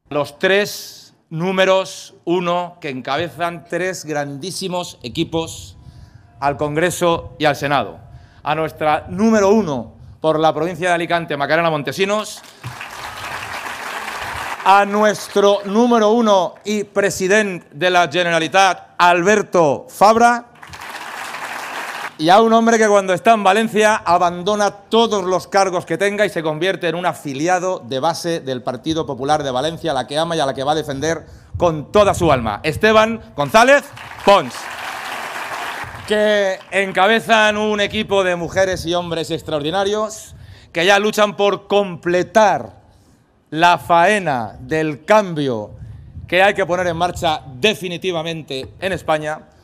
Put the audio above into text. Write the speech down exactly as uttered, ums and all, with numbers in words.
Los tres números uno que encabezan tres grandísimos equipos al Congreso y al Senado. A nuestra número uno por la provincia de Alicante, Macarena Montesinos. A nuestro número uno y presidente de la Generalitat, Alberto Fabra. Y a un hombre que cuando está en Valencia abandona todos los cargos que tenga y se convierte en un afiliado de base del Partido Popular de Valencia, a la que ama y a la que va a defender con toda su alma. Esteban González Pons, que encabezan un equipo de mujeres y hombres extraordinarios que ya luchan por completar la faena del cambio que hay que poner en marcha definitivamente en España.